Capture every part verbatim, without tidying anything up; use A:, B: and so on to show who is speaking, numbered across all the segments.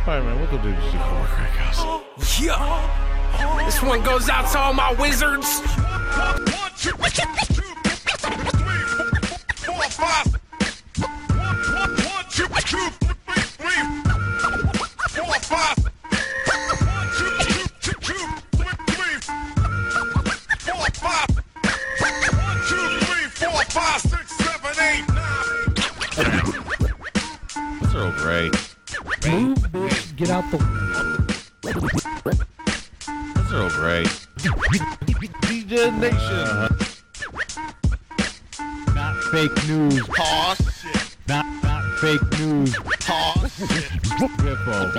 A: Alright, man, welcome to the T G Cardboard Crack House.
B: Yeah. This one goes out to all my wizards.
C: One, two, two, three, four, five. One, one, one, two, two, three, three, four, five. One, two, two, two, two, three, three, four, five. One, two, three, four, five, six, seven, eight, nine.
A: That's Earl Grey.
D: Move, bitch. Get out the.
A: That's Earl Grey. D J Nation. Uh-huh.
D: Not fake news.
A: Oh, shit.
D: Not not fake news.
A: Oh, shit.
D: Riffo.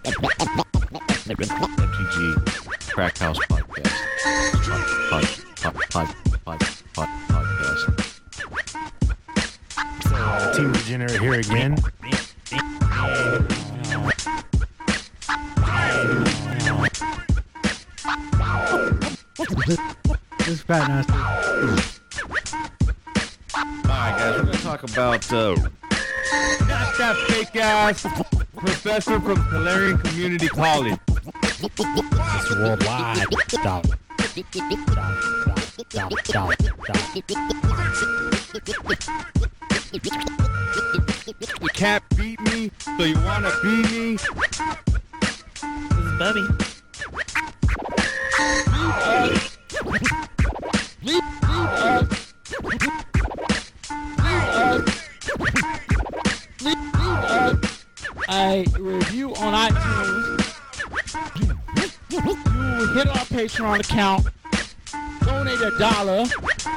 A: M T G Crack House Podcast. Pod, pod, pod, pod, pod, podcast.
D: Uh, Team Degenerate here again. This is Fat Nasty.
A: Alright, guys, we're going to talk about. Uh,
D: Not that fake ass professor from Calarian Community College. It's worldwide. Stop. Stop. Stop. Stop. Stop. You can't beat me, so you wanna be me?
E: This is Bubby. A review on iTunes. You hit our Patreon account, donate a dollar.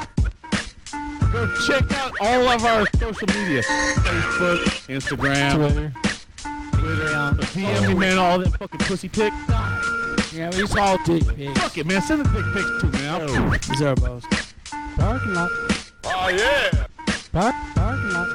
E: Go check out all of our social media: Facebook, Instagram,
D: Twitter.
E: Twitter. D M me, man, all that fucking pussy pics. Yeah, it's all dick pics. Fuck it, man. Send the dick pics too, man.
D: Oh, Zerbos. Parking lot.
C: Oh, yeah.
D: Park, parking lot.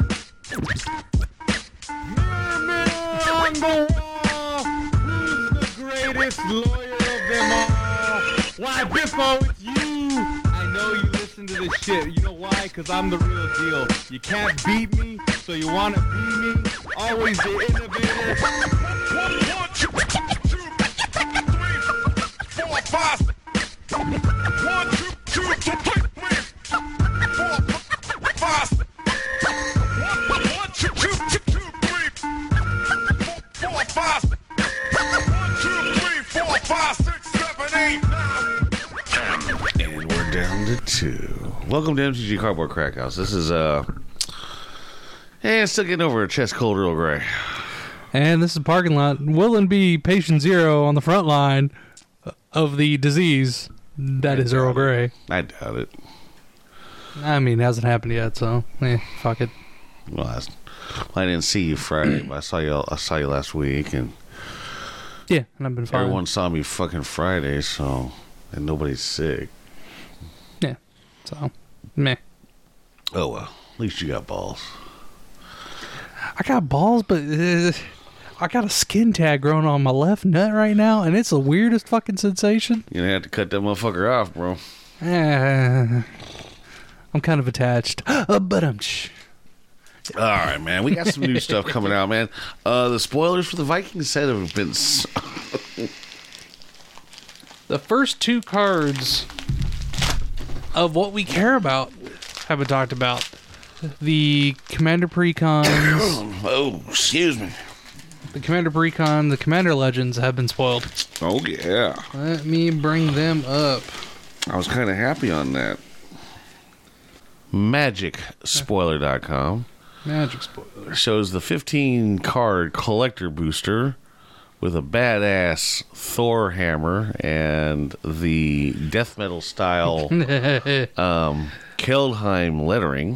E: On the wall, who's the greatest lawyer of them all? Why, Biffo, it's you! I know you listen to this shit. You know why? Because I'm the real deal. You can't beat me, so you want to be me. Always the innovator.
C: One, one, two, two, three, four, five. One, two, two, three, three, four, five. One, one, two, two, two, two, three, four, five. One, two, three, four, five, six, seven, eight, nine.
A: and we're down to two. Welcome to M T G Cardboard Crack House. This is, uh. Hey, still getting over a chest cold Earl Grey.
F: And this is Parking Lot. Will and be patient zero on the front line of the disease. That is Earl Grey.
A: I doubt it.
F: I mean, it hasn't happened yet, so eh, fuck it.
A: Well, I, I didn't see you Friday, but I saw you. I saw you last week, and
F: Yeah, and I've been fine.
A: everyone saw me fucking Friday, so and nobody's sick.
F: Yeah, so meh.
A: Oh well, at least you got balls.
F: I got balls, but uh, I got a skin tag growing on my left nut right now, and it's the weirdest fucking sensation.
A: You're gonna have to cut that motherfucker off, bro.
F: Uh, I'm kind of attached. Uh, but I'm. Sh-
A: All right, man. We got some new stuff coming out, man. Uh, the spoilers for the Vikings set have been. So-
F: the first two cards of what we care about have been talked about. The Commander Precons,
A: oh, excuse me.
F: the Commander Precon, the Commander Legends have been spoiled.
A: Oh yeah.
F: Let me bring them up.
A: I was kind of happy on that. Magic Spoiler dot com
F: Magic spoilers.
A: shows the fifteen card collector booster with a badass Thor hammer and the death metal style um, Keldheim lettering.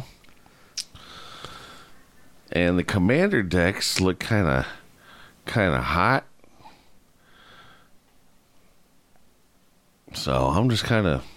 A: And the commander decks look kind of kind of hot. So I'm just kind of...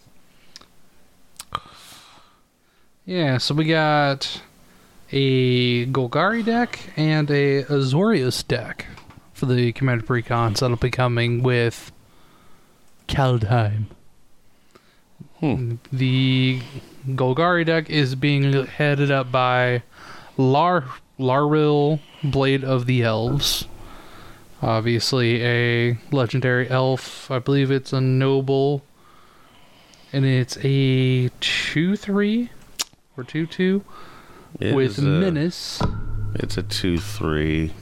F: Yeah, so we got a Golgari deck and a Azorius deck for the Commander Precons that'll be coming with Keldheim.
A: Hmm.
F: The Golgari deck is being headed up by Lar Laril, Blade of the Elves. Obviously, a legendary elf. I believe it's a noble. And it's a two three or two two
A: It
F: with
A: is a-
F: menace.
A: It's a two three.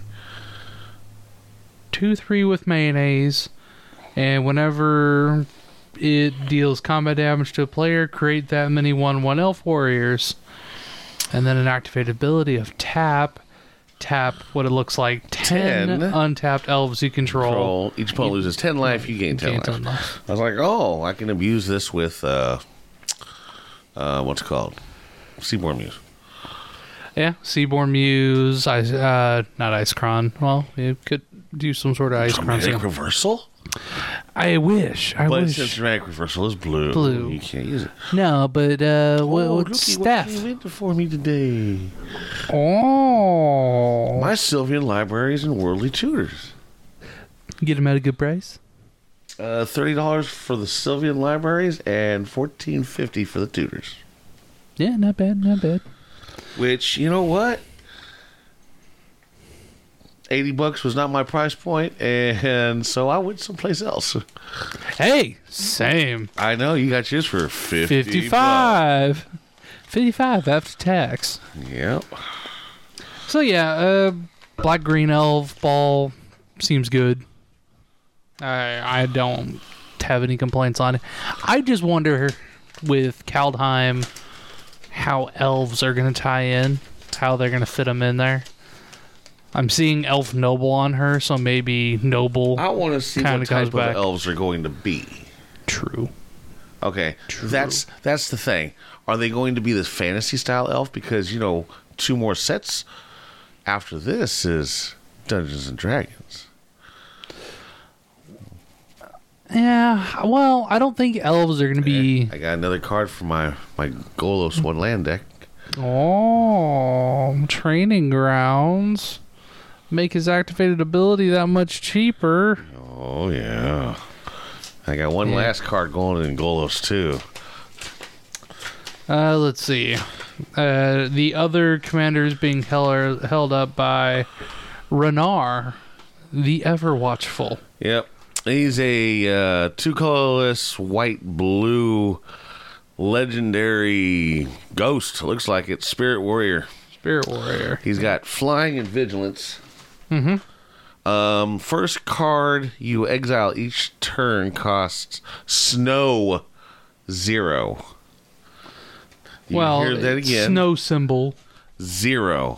F: two three with mayonnaise. And whenever it deals combat damage to a player, create that many one one elf warriors. And then an activated ability of tap. Tap what it looks like ten,
A: ten.
F: untapped elves you control.
A: Control. Each opponent loses ten life. You gain ten
F: Gain
A: life.
F: ten life.
A: I was like, oh, I can abuse this with uh, uh, what's it called? Seaborn Muse.
F: Yeah, Seaborn Muse, Ice, uh, not Icecron. Well, you could do some sort of Icecron.
A: Dramatic
F: thing.
A: reversal.
F: I wish. I
A: But
F: wish.
A: since dramatic reversal is blue,
F: Blue.
A: you can't use it.
F: No, but uh, what,
A: oh,
F: what
A: looky
F: Steph?
A: what came in for me today.
F: Oh,
A: My Sylvian libraries and worldly tutors.
F: get them at a good price.
A: Uh, Thirty dollars for the Sylvian libraries and fourteen fifty for the tutors.
F: Yeah, not bad, not bad.
A: Which, you know what? Eighty bucks was not my price point, and so I went someplace else.
F: Hey, same.
A: I know you got yours for fifty.
F: Fifty-five. Fifty-five after tax.
A: bucks. Yep.
F: So yeah, uh, black green elf ball seems good. I I don't have any complaints on it. I just wonder with Kaldheim how elves are going to tie in, how they're going to fit them in there. I'm seeing elf noble on her, so maybe noble.
A: I want to see
F: Kinda
A: what type
F: goes
A: of
F: back.
A: elves are going to be.
F: True.
A: Okay, that's that's the thing. Are they going to be this fantasy style elf? Because you know, two more sets after this is Dungeons and Dragons.
F: Yeah, well, I don't think elves are going to be.
A: I got another card for my my Golos one land deck.
F: Oh, training grounds. Make his activated ability that much cheaper.
A: Oh yeah, I got one
F: Yeah.
A: last card going in Golos too.
F: Uh, let's see. Uh, the other commanders being held, held up by Renar, the Ever Watchful.
A: Yep, he's a uh, two colorless white blue legendary ghost. Looks like it's Spirit Warrior.
F: Spirit Warrior.
A: He's got flying and vigilance.
F: Mm-hmm.
A: Um, first card you exile each turn costs snow zero. You
F: Well,
A: hear that again?
F: snow symbol.
A: Zero.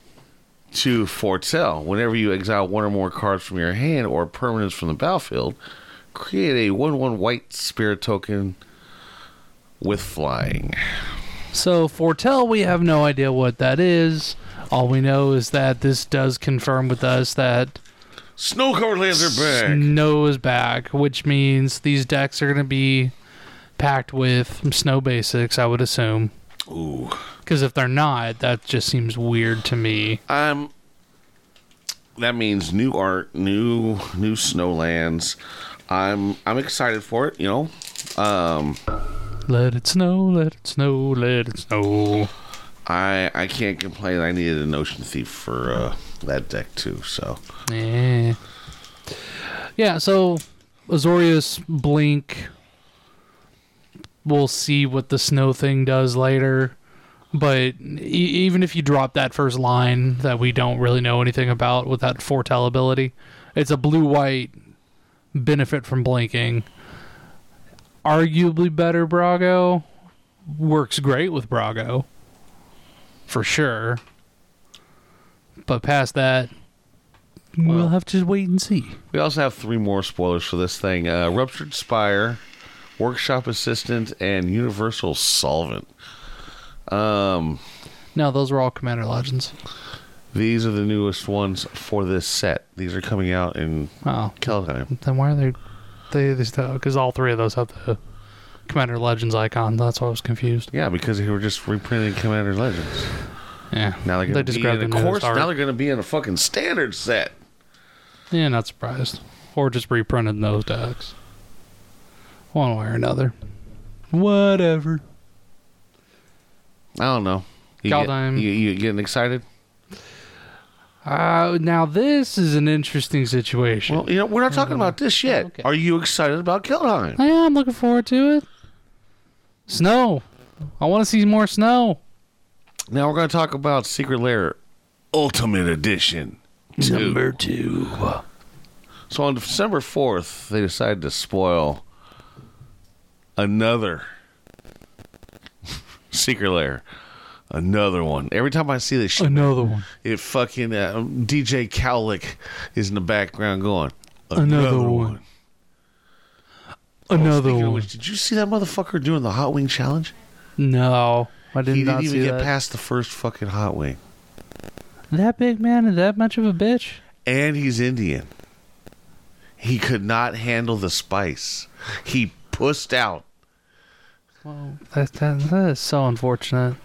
A: To foretell, whenever you exile one or more cards from your hand or permanents from the battlefield, create a one one white spirit token with flying.
F: So, foretell, we have no idea what that is. All we know is that this does confirm with us that
A: Snow covered lands are back.
F: snow is back, which means these decks are going to be packed with snow basics, I would assume.
A: Ooh.
F: Because if they're not, that just seems weird to me.
A: Um, that means new art, new new snowlands. I'm I'm excited for it. You know, um,
F: Let it snow, let it snow, let it snow.
A: I I can't complain. I needed an Ocean Thief for uh, that deck too. So
F: Yeah. Yeah, so Azorius Blink. We'll see what the snow thing does later. But e- even if you drop that first line that we don't really know anything about with that foretell ability, it's a blue-white benefit from blinking. Arguably better Brago. Works great with Brago. For sure. But past that, we'll
A: Well-
F: have to wait and see.
A: we also have three more spoilers for this thing: uh, Ruptured Spire, Workshop Assistant, and Universal Solvent. Um,
F: No, those were all Commander Legends.
A: these are the newest ones for this set. These are coming out in
F: Oh,
A: Kaldheim.
F: then why are they? They because all three of those have the Commander Legends icon. That's why I was confused.
A: Yeah, because they were just reprinting Commander Legends.
F: Yeah,
A: Now they're
F: they
A: going to
F: just
A: be
F: grabbed
A: in
F: the
A: a
F: newest
A: course.
F: art.
A: Now they're going to be in a fucking standard set.
F: Yeah, not surprised. Or just reprinted those decks. One way or another. Whatever.
A: I don't know. You, get,
F: Kaldheim.
A: you, you getting excited?
F: Uh, now this is an interesting situation.
A: Well, you know, we're not talking about this yet.
F: Okay.
A: Are you excited about Kildheim?
F: Yeah, I'm looking forward to it. Snow. I want to see more snow.
A: Now we're going to talk about Secret Lair Ultimate Edition. two.
F: Number two.
A: So on December fourth, they decided to spoil another Secret Lair. Another one. Every time I see this shit,
F: Another one.
A: it fucking uh, D J Cowlick is in the background going,
F: Another one.
A: Oh,
F: Another
A: speaking of
F: one.
A: which, did you see that motherfucker doing the hot wing challenge?
F: No, I did
A: He
F: not
A: didn't even
F: see
A: get
F: that.
A: past the first fucking hot wing.
F: That big man is that much of a bitch?
A: And he's Indian. He could not handle the spice. He pussed out.
F: Well, that, that, that is so unfortunate.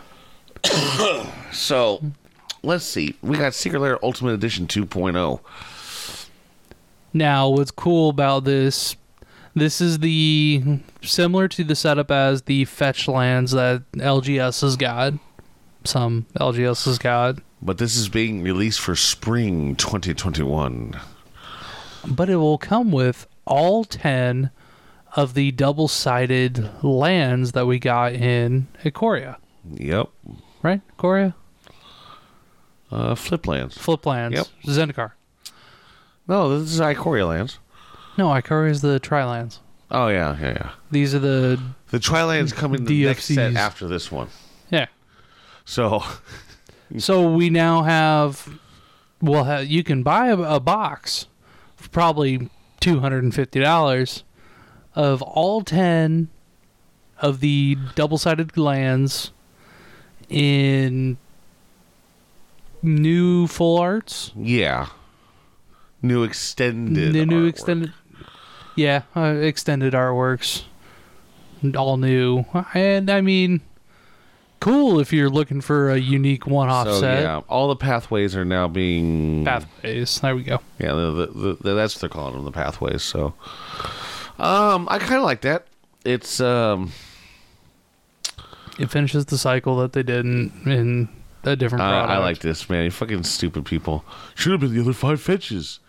A: So, let's see. We got Secret Lair Ultimate Edition two point oh.
F: Now, what's cool about this, this is the, similar to the setup as the fetch lands that L G S has got. Some L G S has got.
A: But this is being released for spring twenty twenty-one.
F: But it will come with all ten of the double-sided lands that we got in Ikoria.
A: Yep.
F: Right? Ikoria?
A: Uh, flip lands.
F: Flip lands.
A: Yep.
F: Zendikar.
A: No, this is Ikoria lands.
F: No, Ikoria is the Tri-lands.
A: Oh, yeah, yeah, yeah.
F: These are the...
A: The Tri-lands come in the
F: D F
A: next set
F: Cs.
A: after this one.
F: Yeah.
A: So,
F: So we now have... Well, ha- you can buy a, a box for probably two hundred fifty dollars of all ten of the double-sided lands in new full arts.
A: yeah. New extended
F: The new
A: artwork.
F: extended... Yeah, uh, extended artworks. All new. And, I mean... Cool if you're looking for a unique one-off
A: So,
F: set.
A: yeah, all the pathways are now being...
F: Pathways. There we go.
A: Yeah, the, the, the, that's what they're calling them, the pathways. So, um, I kind of like that. It's, um...
F: It finishes the cycle that they did in, in a different
A: I,
F: product.
A: I like this, man. You fucking stupid people. Should have been the other five fetches.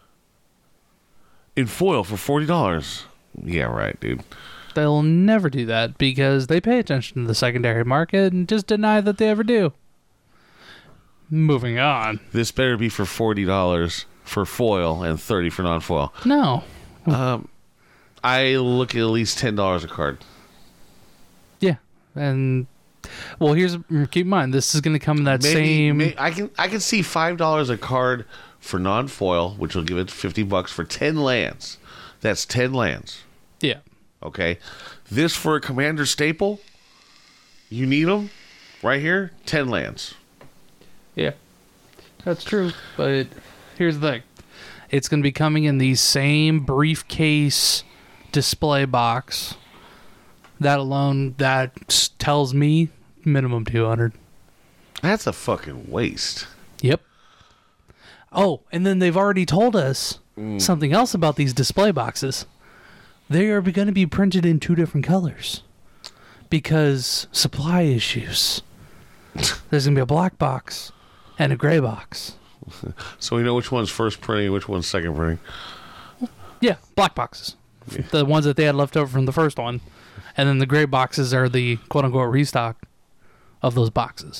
A: In foil for forty dollars. Yeah, right, dude.
F: They'll never do that because they pay attention to the secondary market and just deny that they ever do. Moving on.
A: This better be for forty dollars for foil and thirty dollars for non-foil.
F: No.
A: Um, I look at at least ten dollars a card.
F: Yeah. And, well, here's, keep in mind, this is going to come in that
A: Maybe,
F: same...
A: may- I can I can see five dollars a card for non-foil, which will give it fifty bucks for ten lands. That's ten lands.
F: Yeah.
A: Okay, this for a commander staple. You need them right here. Ten lands.
F: Yeah. That's true. But here's the thing. It's going to be coming in the same briefcase display box. That alone, that s- tells me minimum two hundred.
A: That's a fucking waste.
F: Yep. Oh, and then they've already told us something else about these display boxes. They are going to be printed in two different colors because supply issues. There's going to be a black box and a gray box.
A: So we know which one's first printing and which one's second printing.
F: Yeah, black boxes. The ones that they had left over from the first one. And then the gray boxes are the quote-unquote restock of those boxes.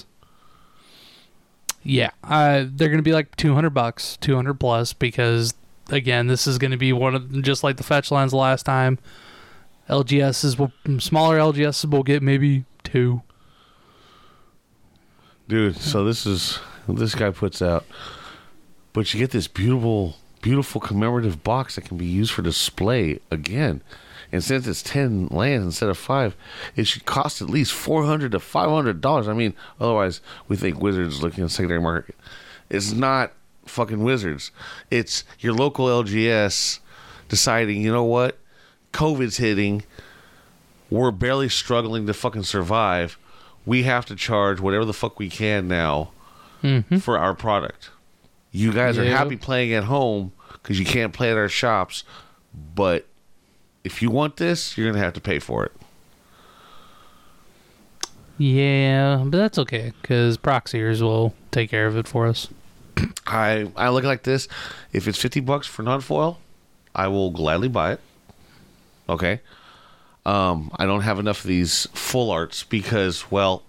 F: Yeah, uh, they're going to be like two hundred bucks, two hundred plus, because, again, this is going to be one of, just like the fetch lines last time. L G Ss, will, smaller L G Ss will get maybe two.
A: Dude, so this is this guy puts out, but you get this beautiful, beautiful commemorative box that can be used for display again. And since it's ten lands instead of five, it should cost at least four hundred to five hundred dollars. I mean, otherwise we think Wizards looking at the secondary market. It's not fucking Wizards. It's your local L G S deciding, you know what, COVID's hitting. We're barely struggling to fucking survive. We have to charge whatever the fuck we can now
F: Mm-hmm.
A: for our product. You guys are
F: Yeah.
A: happy playing at home because you can't play at our shops, but if you want this, you're going to have to pay for it.
F: Yeah, but that's okay, because Proxiers will take care of it for us.
A: I I look like this. If it's fifty bucks for non-foil, I will gladly buy it. Okay. Um, I don't have enough of these full arts because, well,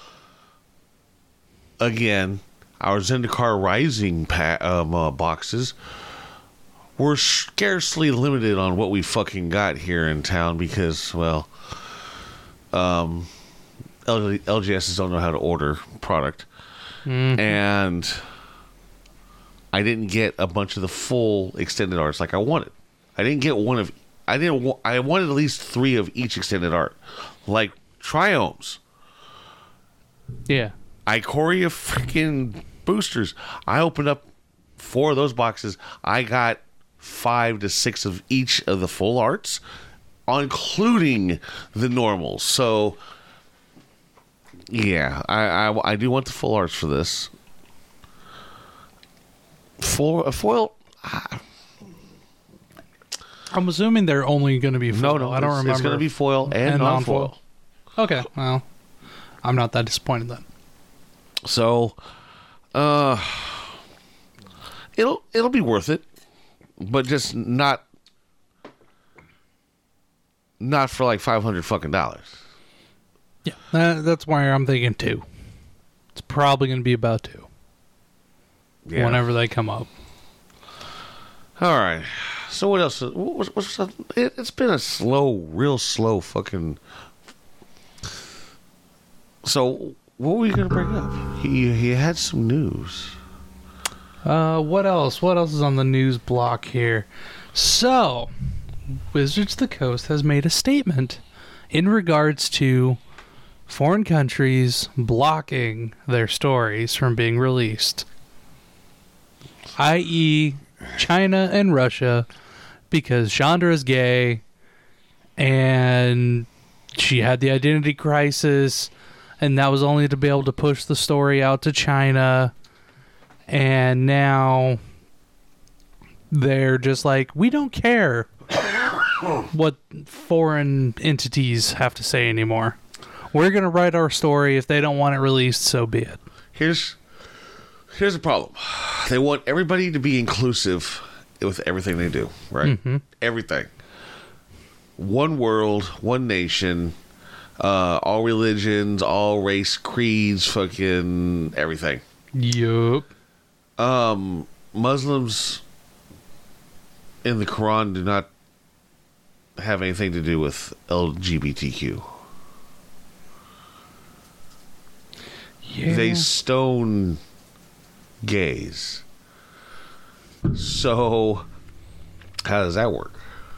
A: again, our Zendikar Rising pa- um, uh, boxes were scarcely limited on what we fucking got here in town because, well, um, L- LGSs don't know how to order product. Mm-hmm. And I didn't get a bunch of the full extended arts like I wanted. I didn't get one of I didn't wa- I wanted at least three of each extended art. Like Triomes.
F: Yeah.
A: Ikoria freaking boosters. I opened up four of those boxes. I got five to six of each of the full arts, including the normals. So, yeah, I, I, I do want the full arts for this. For a foil, ah,
F: I'm assuming they're only going to be foil.
A: no, no,
F: I don't
A: it's,
F: remember.
A: It's going to be foil and,
F: and
A: non-foil.
F: non-foil. Okay, well, I'm not that disappointed then.
A: So, uh, it'll it'll be worth it, but just not not for like five hundred fucking dollars.
F: Yeah, that, that's why I'm thinking two. It's probably going to be about two.
A: Yeah.
F: Whenever they come up.
A: All right. So what else? What was, what's up? It, it's been a slow, real slow fucking. So what were you gonna bring up? He he had some news.
F: Uh, what else? What else is on the news block here? So, Wizards of the Coast has made a statement in regards to foreign countries blocking their stories from being released, that is, China and Russia, because Chandra is gay and she had the identity crisis, and that was only to be able to push the story out to China. And now they're just like, we don't care what foreign entities have to say anymore. We're going to write our story. If they don't want it released, so be it.
A: Here's here's the problem. They want everybody to be inclusive with everything they do, right? Mm-hmm. Everything. One world, one nation, uh, all religions, all race, creeds, fucking everything.
F: Yup.
A: Um, Muslims in the Quran do not have anything to do with L G B T Q.
F: Yeah.
A: They stone gays. So, how does that work?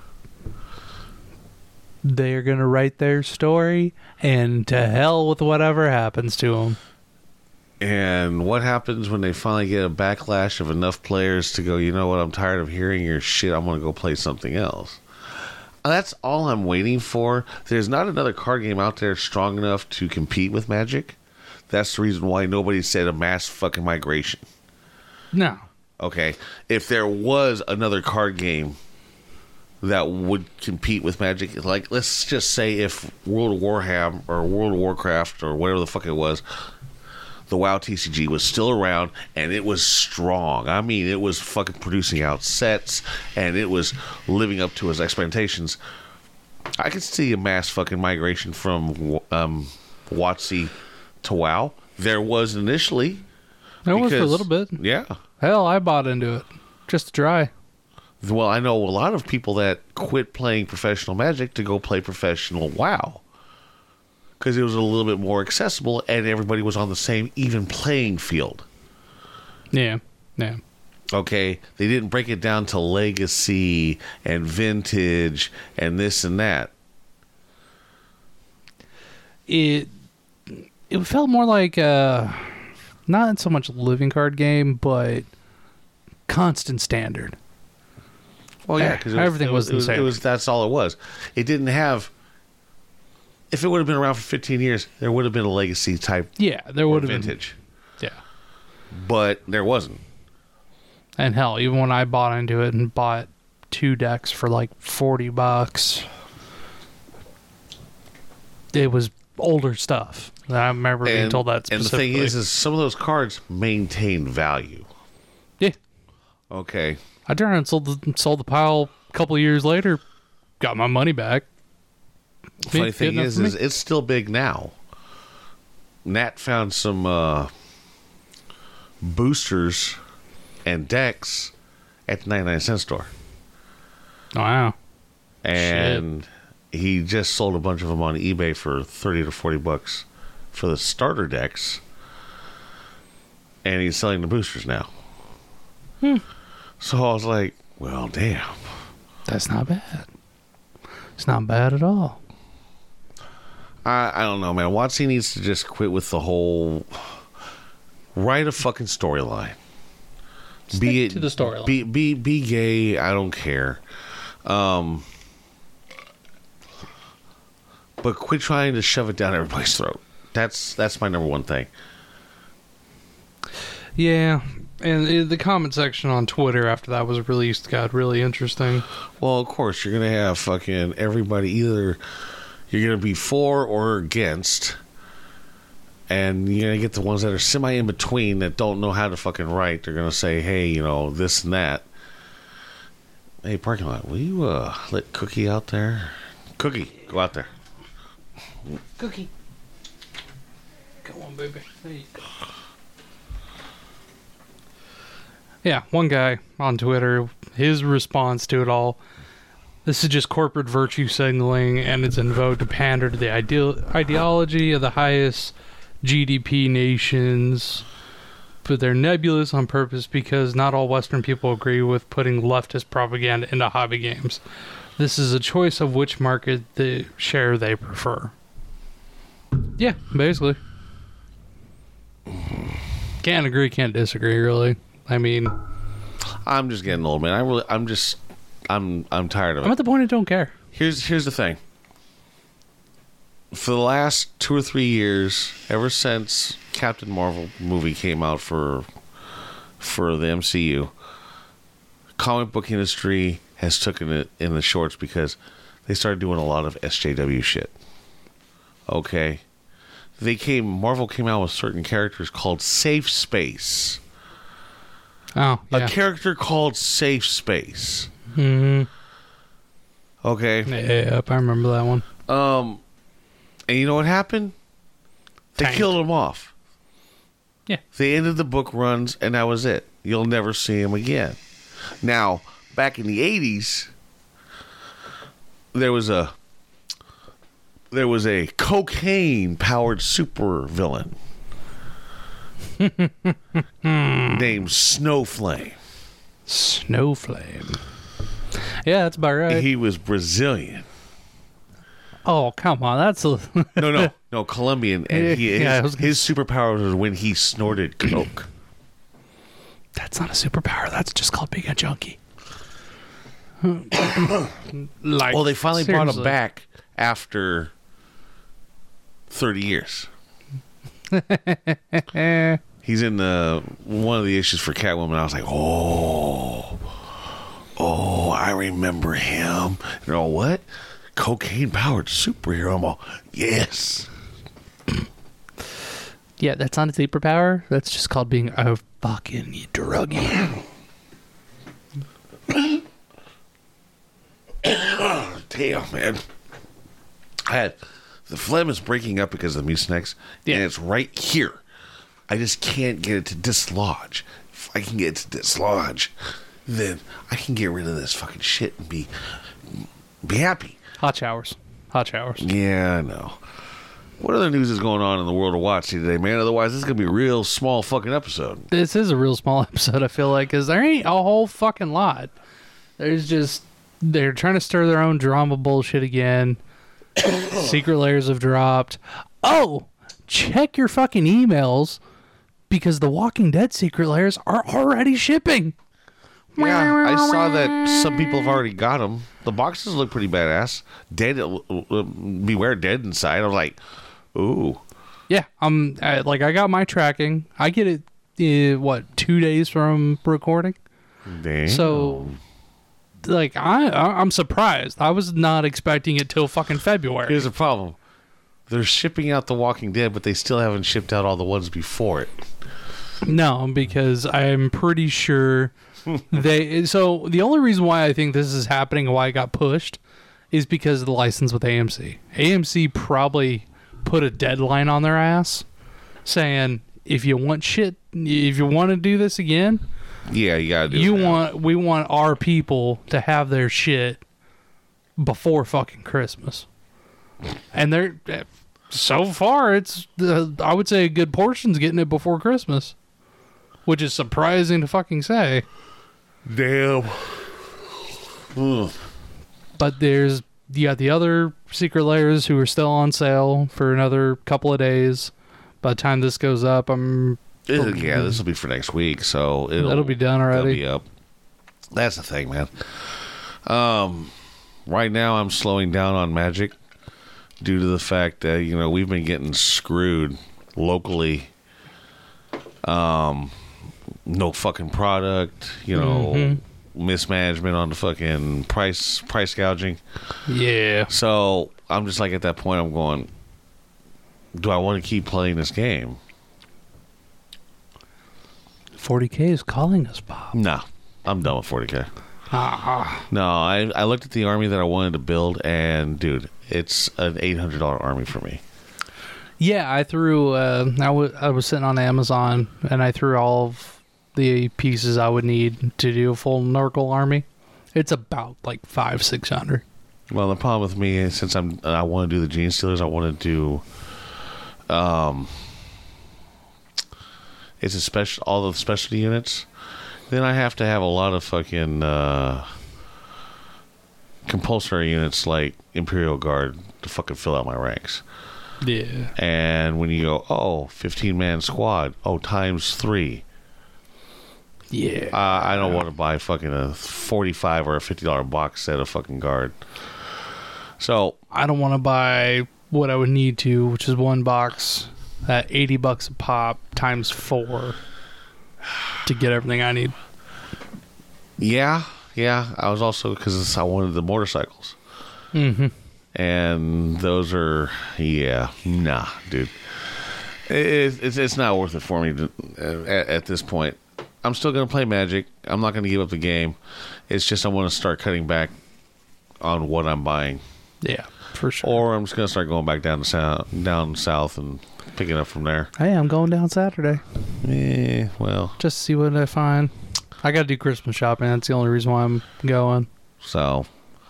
F: They're going to write their story, and to hell with whatever happens to them.
A: And what happens when they finally get a backlash of enough players to go, you know what, I'm tired of hearing your shit, I'm going to go play something else. That's all I'm waiting for. There's not another card game out there strong enough to compete with Magic. That's the reason why nobody said a mass fucking migration.
F: No.
A: Okay? If there was another card game that would compete with Magic, like, let's just say if World of Warhammer or World of Warcraft or whatever the fuck it was, the WoW T C G was still around and it was strong. I mean, it was fucking producing out sets and it was living up to its expectations. I could see a mass fucking migration from um, WotC to WoW. There was initially.
F: There was for a little bit.
A: Yeah.
F: Hell, I bought into it. Just to try.
A: Well, I know a lot of people that quit playing professional Magic to go play professional WoW. Because it was a little bit more accessible and everybody was on the same even playing field.
F: Yeah, yeah.
A: Okay, they didn't break it down to legacy and vintage and this and that.
F: It it felt more like uh, not so much living card game, but constant standard.
A: Well, yeah, because
F: everything was,
A: was,
F: was the same.
A: It was that's all it was. It didn't have. If it would have been around for fifteen years, there would have been a legacy type.
F: Yeah, there would have
A: vintage.
F: Been, yeah,
A: but there wasn't.
F: And hell, even when I bought into it and bought two decks for like forty bucks, it was older stuff. I remember being
A: and,
F: told that specifically.
A: And the thing is, is some of those cards maintain value.
F: Yeah.
A: Okay.
F: I turned around and sold the, sold the pile a couple of years later. Got my money back.
A: Funny
F: Yeah,
A: thing
F: good
A: is,
F: enough
A: is
F: for me.
A: it's still big now. Nat found some uh, boosters and decks at the ninety-nine cent store.
F: Wow.
A: And he just sold a bunch of them on eBay for thirty to forty bucks for the starter decks. And he's selling the boosters now.
F: Hmm.
A: So I was like, well, damn.
F: That's not bad. It's not bad at all.
A: I, I don't know, man. Watsy needs to just quit with the whole write a fucking storyline. Be it
F: to the storyline.
A: Be, be be gay. I don't care. Um, but quit trying to shove it down everybody's throat. That's that's my number one thing.
F: Yeah, and uh, the comment section on Twitter after that was released got really interesting.
A: Well, of course, you're gonna have fucking everybody. Either you're gonna be for or against, and you're gonna get the ones that are semi in between that don't know how to fucking write. They're gonna say, "Hey, you know, this and that." Hey, parking lot, will you uh, let Cookie out there? Cookie, go out there.
F: Cookie. Come on, baby. There you go. Yeah, one guy on Twitter, his response to it all, this is just corporate virtue signaling, and it's in vogue to pander to the ideal ideology of the highest G D P nations. But they're nebulous on purpose because not all Western people agree with putting leftist propaganda into hobby games. This is a choice of which market the share they prefer. Yeah, basically. Can't agree, can't disagree, really. I mean,
A: I'm just getting old, man. I really, I'm just, I'm, I'm tired of
F: I'm
A: it.
F: at the point I don't care.
A: Here's, here's the thing. For the last two or three years, ever since Captain Marvel movie came out for, for the M C U, comic book industry has taken it in the shorts because they started doing a lot of S J W shit. Okay. They came, Marvel came out with certain characters called Safe Space.
F: Oh, yeah.
A: A character called Safe Space.
F: hmm
A: Okay.
F: Yep, I remember that one.
A: Um, and you know what happened? They
F: Tanked.
A: killed him off.
F: Yeah.
A: They ended the book runs, and that was it. You'll never see him again. Now, back in the eighties, there was a there was a cocaine-powered super villain named Snowflame.
F: Snowflame. Yeah, that's about right.
A: He was Brazilian.
F: Oh, come on. That's a...
A: No, no, no, Colombian. And he, his,
F: Yeah, I was gonna-
A: his superpower was when he snorted coke.
F: That's not a superpower. That's just called being a junkie. Like,
A: Well, they finally brought him
F: seriously.
A: back after thirty years. He's in the one of the issues for Catwoman. I was like, oh, oh, I remember him. You know what? Cocaine powered superhero. I'm all, yes.
F: Yeah, that's not a superpower. That's just called being a fucking druggie.
A: Damn, man. I had the phlegm is breaking up because of the mucinex,
F: Yeah.
A: and it's right here. I just can't get it to dislodge. If I can get it to dislodge, then I can get rid of this fucking shit and be be happy.
F: Hot showers. Hot showers.
A: Yeah, I know. What other news is going on in the world of Watsy today, man? Otherwise, this is going to be a real small fucking episode.
F: This is a real small episode, I feel like, because there ain't a whole fucking lot. There's just... They're trying to stir their own drama bullshit again. Secret layers have dropped. Oh! Check your fucking emails, because the Walking Dead secret layers are already shipping.
A: Yeah, I saw that some people have already got them. The boxes look pretty badass. Dead, uh, uh, beware dead inside. I was like, ooh.
F: Yeah, um, I, like I got my tracking. I get it, uh, what, two days from recording?
A: Damn.
F: So, like, I, I I'm surprised. I was not expecting it till fucking February.
A: Here's the problem. They're shipping out The Walking Dead, but they still haven't shipped out all the ones before it.
F: No, because I'm pretty sure they. So the only reason why I think this is happening and why it got pushed is because of the license with A M C. A M C probably put a deadline on their ass, saying if you want shit, if you want to do this again,
A: Yeah, you gotta do
F: you
A: it now.
F: want we want our people to have their shit before fucking Christmas. And they're so far, it's uh, I would say a good portion's getting it before Christmas, which is surprising to fucking say.
A: Damn. Ugh.
F: But there's you got the other secret layers who are still on sale for another couple of days. By the time this goes up, I'm
A: It- yeah, this will be for next week, so it'll,
F: That'll be done
A: it'll
F: already.
A: be up. That's the thing, man. Um, right now I'm slowing down on Magic due to the fact that you know we've been getting screwed locally. Um, no fucking product, you know,
F: Mm-hmm.
A: mismanagement on the fucking price price gouging.
F: yeah.
A: So I'm just like at that point, I'm going, do I want to keep playing this game?
F: forty K is calling us, Bob.
A: No, I'm done with forty K.
F: Ah,
A: No, I I looked at the army that I wanted to build, and dude, it's an eight hundred dollar army for me.
F: yeah. I threw. Uh, I was I was sitting on Amazon and I threw all of the pieces I would need to do a full Nurgle army. It's about like five six hundred.
A: Well, the problem with me is since I'm I want to do the Gene Stealers, I want to do, um, it's a special all the specialty units. Then I have to have a lot of fucking uh, compulsory units like Imperial Guard to fucking fill out my ranks.
F: Yeah.
A: And when you go, oh, fifteen man squad, oh, times three.
F: Yeah.
A: Uh, I don't want to buy fucking a forty-five or a fifty dollar box set of fucking guard. So
F: I don't want to buy what I would need to, which is one box at eighty bucks a pop times four to get everything I need.
A: yeah, yeah. I was also because I wanted the motorcycles,
F: Mm-hmm.
A: and those are yeah, nah, dude. It, it's it's not worth it for me to, uh, at, at this point. I'm still gonna play Magic. I'm not gonna give up the game. It's just I want to start cutting back on what I'm buying.
F: Yeah, for sure.
A: Or I'm just gonna start going back down to south, down south, and picking up from there.
F: Hey, I'm going down Saturday
A: Eh, well,
F: just to see what I find. I got to do Christmas shopping. That's the only reason why I'm going.
A: so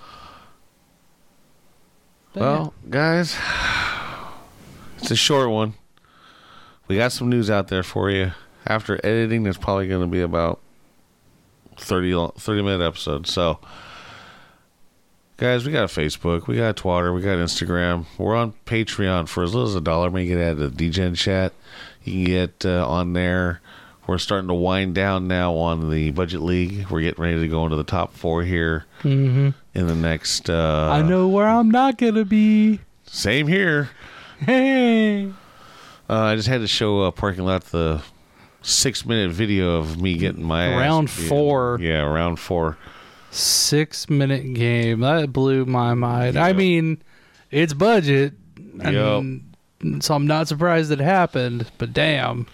A: well, guys, it's a short one. We got some news out there for you. After editing, there's probably going to be about thirty, lo- thirty minute episodes. So, guys, we got a Facebook, we got a Twitter, we got Instagram. We're on Patreon for as little as a dollar. Make it add to the D-Gen chat. You can get uh, on there. We're starting to wind down now on the Budget League. We're getting ready to go into the top four here
F: Mm-hmm.
A: in the next. Uh,
F: I know where I'm not going to be.
A: Same here.
F: Hey.
A: Uh, I just had to show uh, parking lot the six minute video of me getting my ass
F: Round
A: beat.
F: four.
A: Yeah, round four.
F: Six minute game. That blew my mind. I
A: Yep.
F: mean, it's budget. And so I'm not surprised it happened, but damn.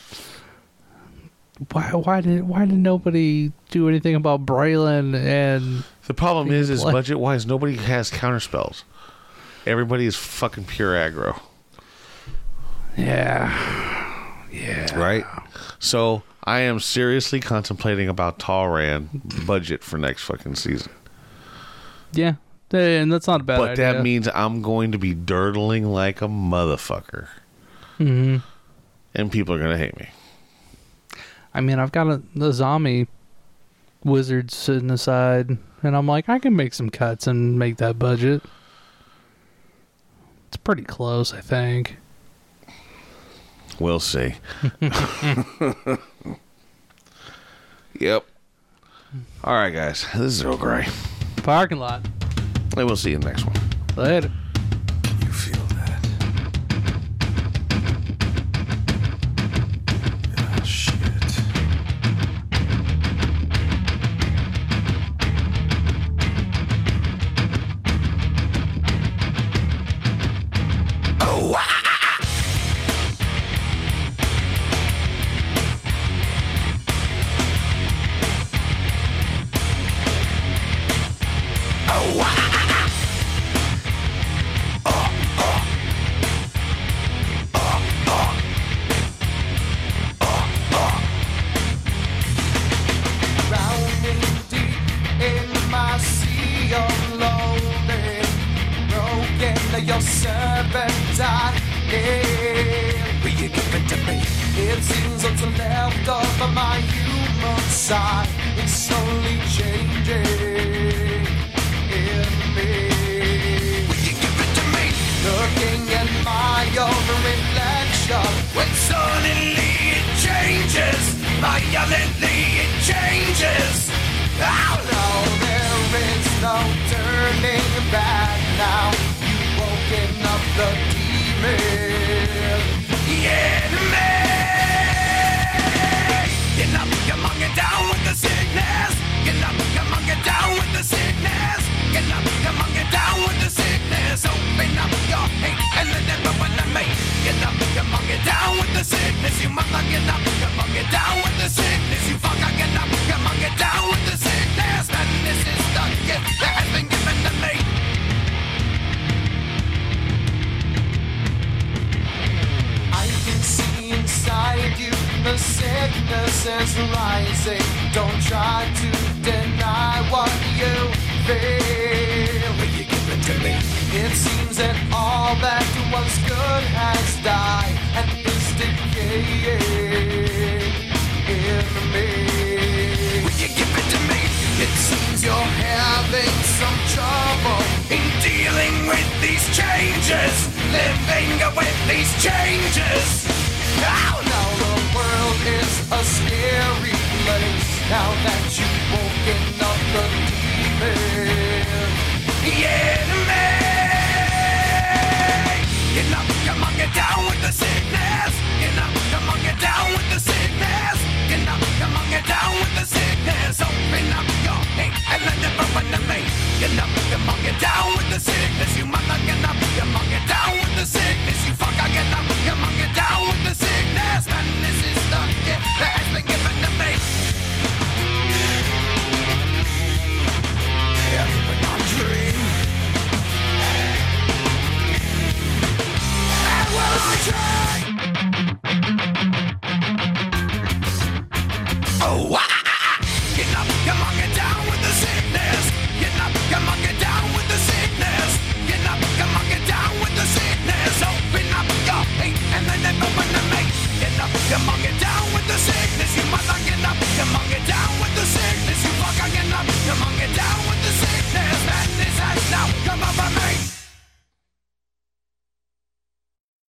F: Why why did why did nobody do anything about Braylon and
A: The problem is, is
F: Play.
A: budget wise, nobody has counterspells. Everybody is fucking pure aggro,
F: yeah. Yeah.
A: right? So I am seriously contemplating about Talran budget for next fucking season.
F: Yeah. And that's not a bad
A: but
F: idea.
A: that means I'm going to be dirtling like a motherfucker,
F: hmm
A: and people are gonna hate me.
F: I mean, I've got a, the zombie wizard sitting aside, and I'm like, I can make some cuts and make that budget. It's pretty close, I think.
A: We'll see. Yep. All right, guys. This is Earl Grey.
F: Parking lot.
A: And we'll see you in the next one.
F: Later.
C: You feel that? Ah, shit.
G: you're lonely, broken, you're serpentine. Will you give it to me? It seems what's left of my human side is slowly changing in me. Will you give it to me? Looking at my own reflection, when suddenly it changes, violently it changes. Oh no, there is no turning back now. You've woken up the demon. Yeah, man. Get up, come on, get down with the sickness. Get up, come on, get down with the sickness. Get up, come on, get down with the sickness. Open up your hate and let everyone to me. Get up, come on, get down with the sickness. You mother, get up, come on, get down with the sickness. You fucker, get up, come on, get down with the sickness. And this is the gift that has been given to me. I can see inside you, the sickness is rising. Don't try to deny what you feel. Will you give it to me? It seems that all that was good has died and is decaying in me. Will you give it to me? It seems you're having some trouble in dealing with these changes, living with these changes. Now, now the world is a scary place. Now that you've woken up the demon. Yeah, man. Get up, come on, get down with the sickness. Get up, come on, get down with the sickness. Get up, come on, get down with the sickness. Open up your hate and let it burn to me. Get up, come on, get down with the sickness.